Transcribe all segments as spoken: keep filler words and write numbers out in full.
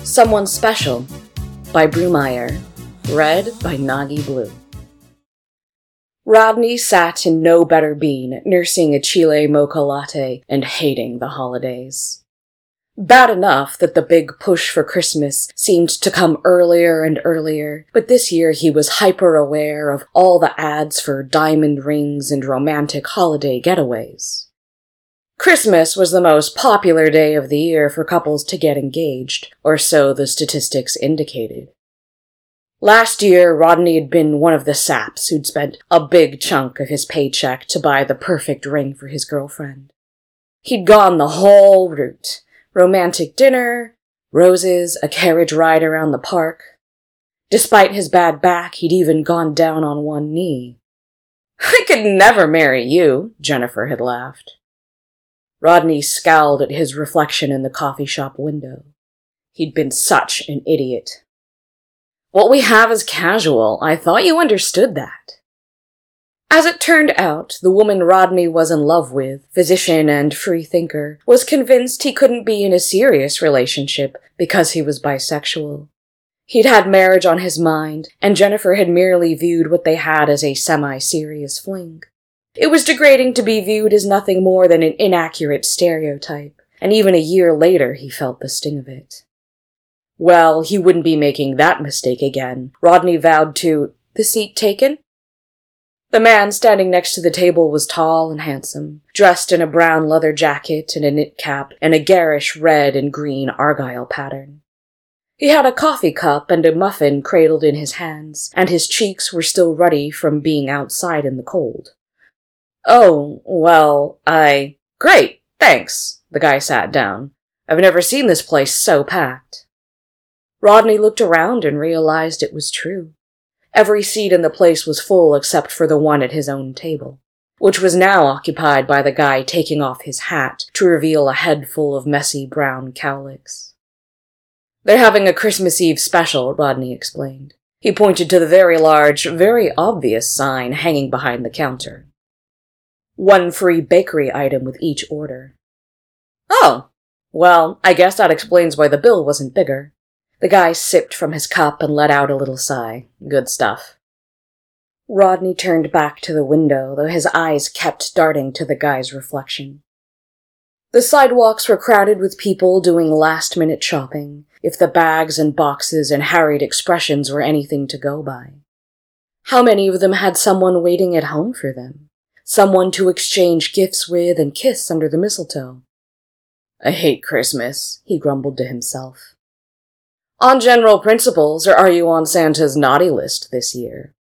Someone Special by Brumeyer, read by Nagi Blue. Rodney sat in no better bean, nursing a Chile mocha latte and hating the holidays. Bad enough that the big push for Christmas seemed to come earlier and earlier, but this year he was hyper-aware of all the ads for diamond rings and romantic holiday getaways. Christmas was the most popular day of the year for couples to get engaged, or so the statistics indicated. Last year, Rodney had been one of the saps who'd spent a big chunk of his paycheck to buy the perfect ring for his girlfriend. He'd gone the whole route. Romantic dinner, roses, a carriage ride around the park. Despite his bad back, he'd even gone down on one knee. "I could never marry you," Jennifer had laughed. Rodney scowled at his reflection in the coffee shop window. He'd been such an idiot. "What we have is casual. I thought you understood that." As it turned out, the woman Rodney was in love with, physician and freethinker, was convinced he couldn't be in a serious relationship because he was bisexual. He'd had marriage on his mind, and Jennifer had merely viewed what they had as a semi-serious fling. It was degrading to be viewed as nothing more than an inaccurate stereotype, and even a year later he felt the sting of it. Well, he wouldn't be making that mistake again. Rodney vowed to, "The seat taken?" The man standing next to the table was tall and handsome, dressed in a brown leather jacket and a knit cap and a garish red and green argyle pattern. He had a coffee cup and a muffin cradled in his hands, and his cheeks were still ruddy from being outside in the cold. "Oh, well, I... Great, thanks." The guy sat down. "I've never seen this place so packed." Rodney looked around and realized it was true. Every seat in the place was full except for the one at his own table, which was now occupied by the guy taking off his hat to reveal a head full of messy brown cowlicks. "They're having a Christmas Eve special," Rodney explained. He pointed to the very large, very obvious sign hanging behind the counter. One free bakery item with each order. "Oh, well, I guess that explains why the bill wasn't bigger." The guy sipped from his cup and let out a little sigh. Good stuff. Rodney turned back to the window, though his eyes kept darting to the guy's reflection. The sidewalks were crowded with people doing last-minute shopping, if the bags and boxes and harried expressions were anything to go by. How many of them had someone waiting at home for them? Someone to exchange gifts with and kiss under the mistletoe? "I hate Christmas," he grumbled to himself. "On general principles, or are you on Santa's naughty list this year?"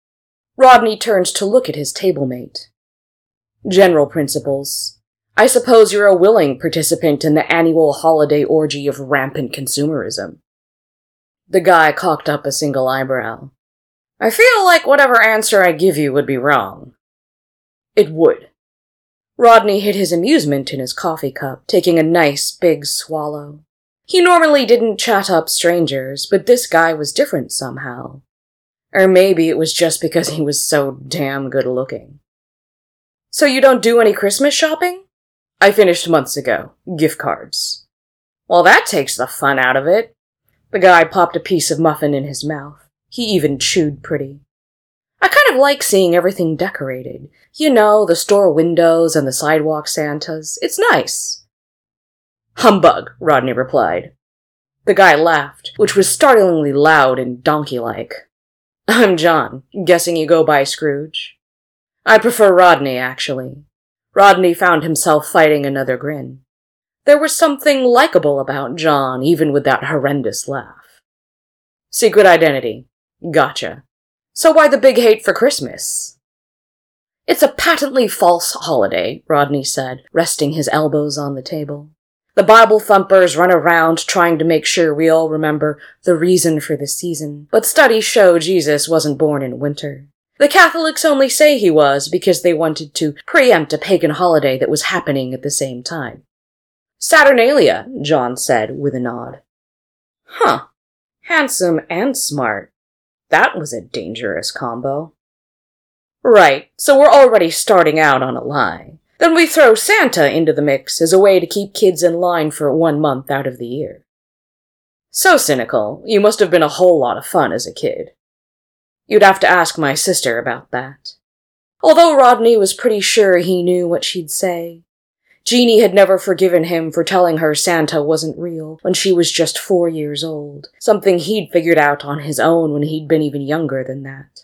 Rodney turned to look at his table-mate. "General principles. I suppose you're a willing participant in the annual holiday orgy of rampant consumerism." The guy cocked up a single eyebrow. "I feel like whatever answer I give you would be wrong." "It would." Rodney hid his amusement in his coffee cup, taking a nice big swallow. He normally didn't chat up strangers, but this guy was different somehow. Or maybe it was just because he was so damn good-looking. "So you don't do any Christmas shopping?" "I finished months ago. Gift cards." "Well, that takes the fun out of it." The guy popped a piece of muffin in his mouth. He even chewed pretty. "I kind of like seeing everything decorated. You know, the store windows and the sidewalk Santas. It's nice." "Humbug," Rodney replied. The guy laughed, which was startlingly loud and donkey-like. "I'm John. Guessing you go by Scrooge?" "I prefer Rodney, actually." Rodney found himself fighting another grin. There was something likable about John, even with that horrendous laugh. "Secret identity. Gotcha. So why the big hate for Christmas?" "It's a patently false holiday," Rodney said, resting his elbows on the table. "The Bible thumpers run around trying to make sure we all remember the reason for the season, but studies show Jesus wasn't born in winter. The Catholics only say he was because they wanted to preempt a pagan holiday that was happening at the same time." "Saturnalia," John said with a nod. "Huh. Handsome and smart. That was a dangerous combo." "Right, so we're already starting out on a lie. Then we throw Santa into the mix as a way to keep kids in line for one month out of the year." So cynical. You must have been a whole lot of fun as a kid. You'd have to ask my sister about that. Although Rodney was pretty sure he knew what she'd say. Jeannie had never forgiven him for telling her Santa wasn't real when she was just four years old, something he'd figured out on his own when he'd been even younger than that.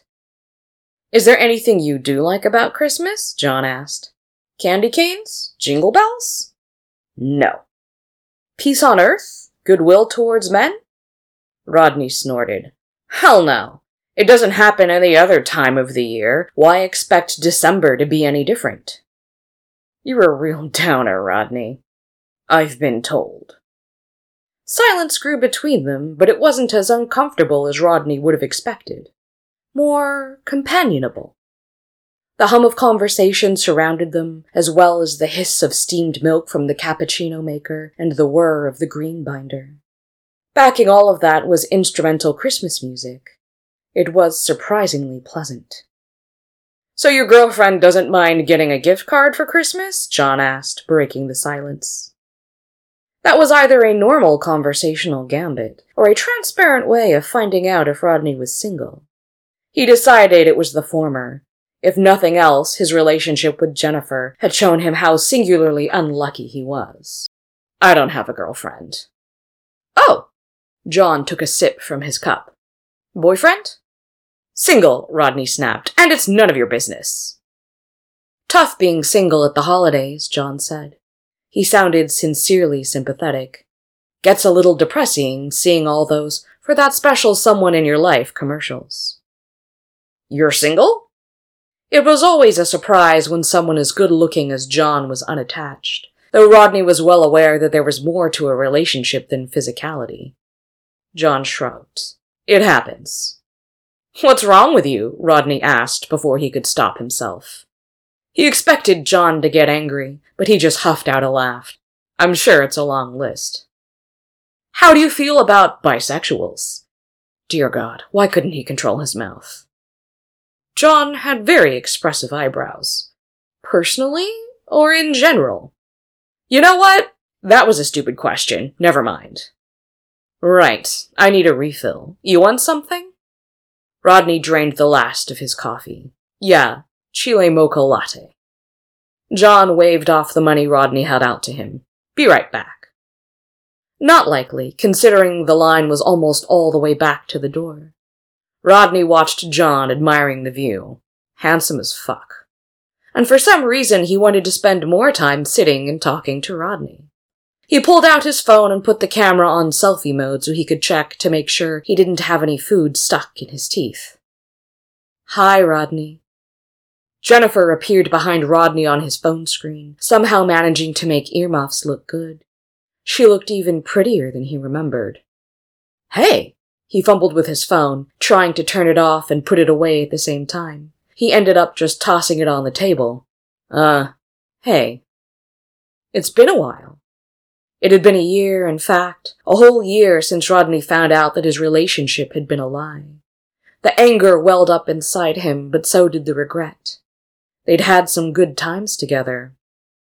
Is there anything you do like about Christmas? John asked. Candy canes? Jingle bells? No. Peace on earth? Goodwill towards men? Rodney snorted. Hell no. It doesn't happen any other time of the year. Why expect December to be any different? You're a real downer, Rodney. I've been told. Silence grew between them, but it wasn't as uncomfortable as Rodney would have expected. More companionable. The hum of conversation surrounded them, as well as the hiss of steamed milk from the cappuccino maker and the whir of the green binder. Backing all of that was instrumental Christmas music. It was surprisingly pleasant. So your girlfriend doesn't mind getting a gift card for Christmas? John asked, breaking the silence. That was either a normal conversational gambit, or a transparent way of finding out if Rodney was single. He decided it was the former. If nothing else, his relationship with Jennifer had shown him how singularly unlucky he was. I don't have a girlfriend. Oh! John took a sip from his cup. Boyfriend? Single, Rodney snapped, and it's none of your business. Tough being single at the holidays, John said. He sounded sincerely sympathetic. Gets a little depressing seeing all those for that special someone in your life commercials. You're single? It was always a surprise when someone as good-looking as John was unattached, though Rodney was well aware that there was more to a relationship than physicality. John shrugged. It happens. What's wrong with you? Rodney asked before he could stop himself. He expected John to get angry, but he just huffed out a laugh. I'm sure it's a long list. How do you feel about bisexuals? Dear God, why couldn't he control his mouth? John had very expressive eyebrows. Personally, or in general? You know what? That was a stupid question. Never mind. Right, I need a refill. You want something? Rodney drained the last of his coffee. Yeah, Chile mocha latte. John waved off the money Rodney held out to him. Be right back. Not likely, considering the line was almost all the way back to the door. Rodney watched John admiring the view. Handsome as fuck. And for some reason he wanted to spend more time sitting and talking to Rodney. He pulled out his phone and put the camera on selfie mode so he could check to make sure he didn't have any food stuck in his teeth. Hi, Rodney. Jennifer appeared behind Rodney on his phone screen, somehow managing to make earmuffs look good. She looked even prettier than he remembered. Hey! He fumbled with his phone, trying to turn it off and put it away at the same time. He ended up just tossing it on the table. Uh, hey. It's been a while. It had been a year, in fact, a whole year since Rodney found out that his relationship had been a lie. The anger welled up inside him, but so did the regret. They'd had some good times together.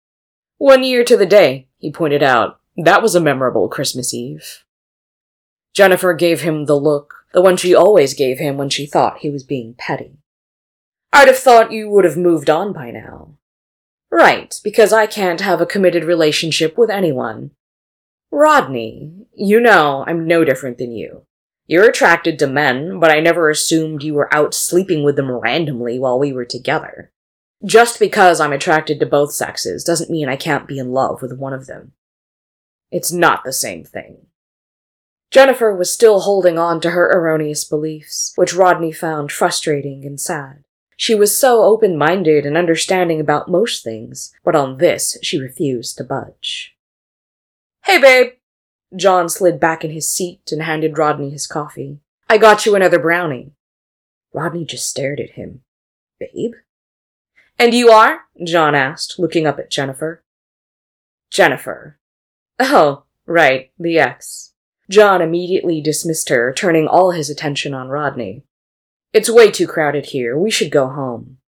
One year to the day, he pointed out. That was a memorable Christmas Eve. Jennifer gave him the look, the one she always gave him when she thought he was being petty. I'd have thought you would have moved on by now. Right, because I can't have a committed relationship with anyone. Rodney, you know I'm no different than you. You're attracted to men, but I never assumed you were out sleeping with them randomly while we were together. Just because I'm attracted to both sexes doesn't mean I can't be in love with one of them. It's not the same thing. Jennifer was still holding on to her erroneous beliefs, which Rodney found frustrating and sad. She was so open-minded and understanding about most things, but on this she refused to budge. Hey, babe! John slid back in his seat and handed Rodney his coffee. I got you another brownie. Rodney just stared at him. Babe? And you are? John asked, looking up at Jennifer. Jennifer. Oh, right, the ex. John immediately dismissed her, turning all his attention on Rodney. It's way too crowded here. We should go home.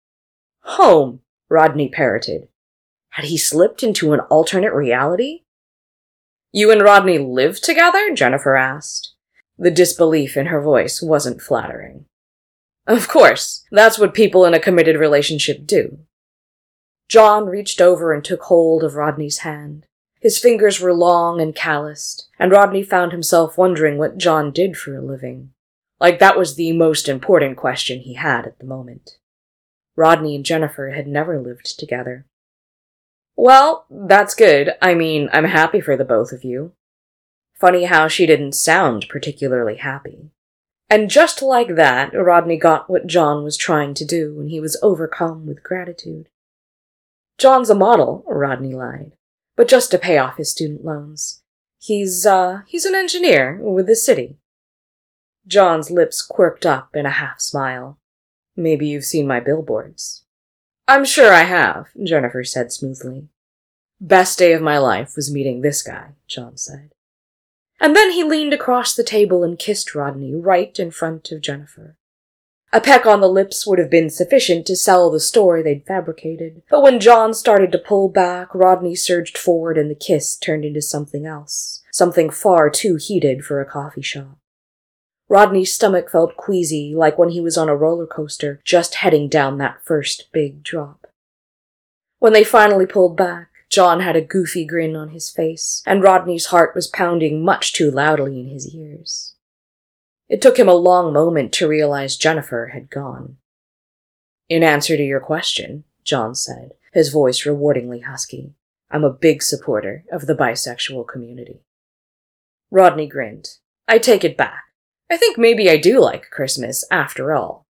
Home, Rodney parroted. Had he slipped into an alternate reality? You and Rodney live together? Jennifer asked. The disbelief in her voice wasn't flattering. Of course, that's what people in a committed relationship do. John reached over and took hold of Rodney's hand. His fingers were long and calloused, and Rodney found himself wondering what John did for a living. Like that was the most important question he had at the moment. Rodney and Jennifer had never lived together. Well, that's good. I mean, I'm happy for the both of you. Funny how she didn't sound particularly happy. And just like that, Rodney got what John was trying to do, and he was overcome with gratitude. John's a model, Rodney lied, but just to pay off his student loans. He's, uh, he's an engineer with the city. John's lips quirked up in a half-smile. Maybe you've seen my billboards. I'm sure I have, Jennifer said smoothly. Best day of my life was meeting this guy, John said. And then he leaned across the table and kissed Rodney right in front of Jennifer. A peck on the lips would have been sufficient to sell the story they'd fabricated, but when John started to pull back, Rodney surged forward and the kiss turned into something else, something far too heated for a coffee shop. Rodney's stomach felt queasy, like when he was on a roller coaster just heading down that first big drop. When they finally pulled back, John had a goofy grin on his face, and Rodney's heart was pounding much too loudly in his ears. It took him a long moment to realize Jennifer had gone. In answer to your question, John said, his voice rewardingly husky, I'm a big supporter of the bisexual community. Rodney grinned. I take it back. I think maybe I do like Christmas, after all.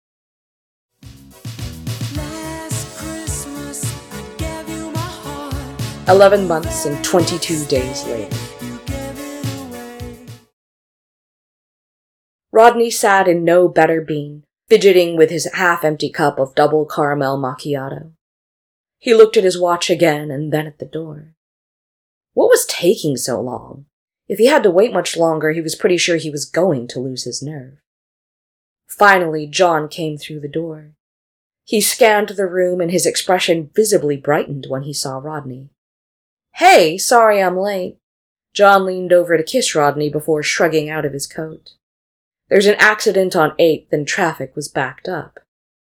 Eleven months and twenty-two days later. Rodney sat in No Better Bean, fidgeting with his half-empty cup of double caramel macchiato. He looked at his watch again and then at the door. What was taking so long? If he had to wait much longer, he was pretty sure he was going to lose his nerve. Finally, John came through the door. He scanned the room and his expression visibly brightened when he saw Rodney. Hey, sorry I'm late. John leaned over to kiss Rodney before shrugging out of his coat. There's an accident on eighth and traffic was backed up.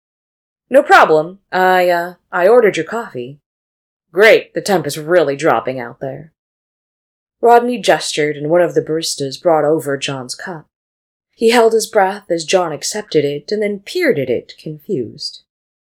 No problem. I, uh, I ordered your coffee. Great, the temp is really dropping out there. Rodney gestured and one of the baristas brought over John's cup. He held his breath as John accepted it and then peered at it, confused.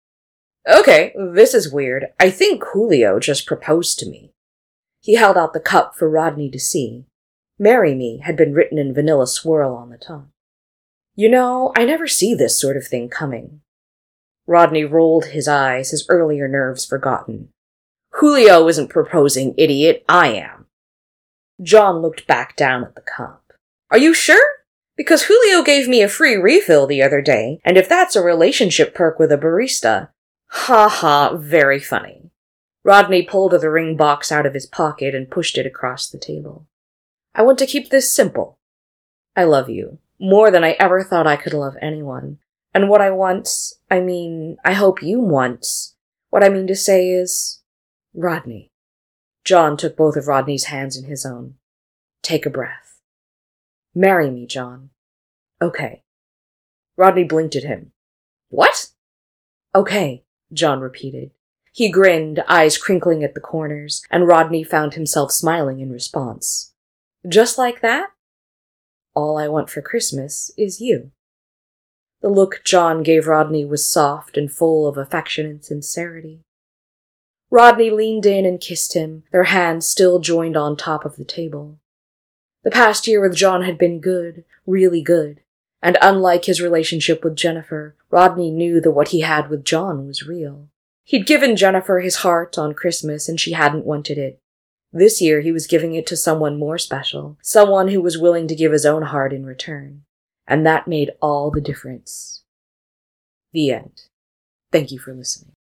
Okay, this is weird. I think Julio just proposed to me. He held out the cup for Rodney to see. Marry me had been written in vanilla swirl on the top. You know, I never see this sort of thing coming. Rodney rolled his eyes, his earlier nerves forgotten. Julio isn't proposing, idiot. I am. John looked back down at the cup. Are you sure? Because Julio gave me a free refill the other day, and if that's a relationship perk with a barista, ha ha, very funny. Rodney pulled the ring box out of his pocket and pushed it across the table. I want to keep this simple. I love you, more than I ever thought I could love anyone. And what I want, I mean, I hope you want, what I mean to say is, Rodney. John took both of Rodney's hands in his own. Take a breath. Marry me, John. Okay. Rodney blinked at him. What? Okay, John repeated. He grinned, eyes crinkling at the corners, and Rodney found himself smiling in response. Just like that? All I want for Christmas is you. The look John gave Rodney was soft and full of affection and sincerity. Rodney leaned in and kissed him, their hands still joined on top of the table. The past year with John had been good, really good, and unlike his relationship with Jennifer, Rodney knew that what he had with John was real. He'd given Jennifer his heart on Christmas and she hadn't wanted it. This year he was giving it to someone more special, someone who was willing to give his own heart in return. And that made all the difference. The end. Thank you for listening.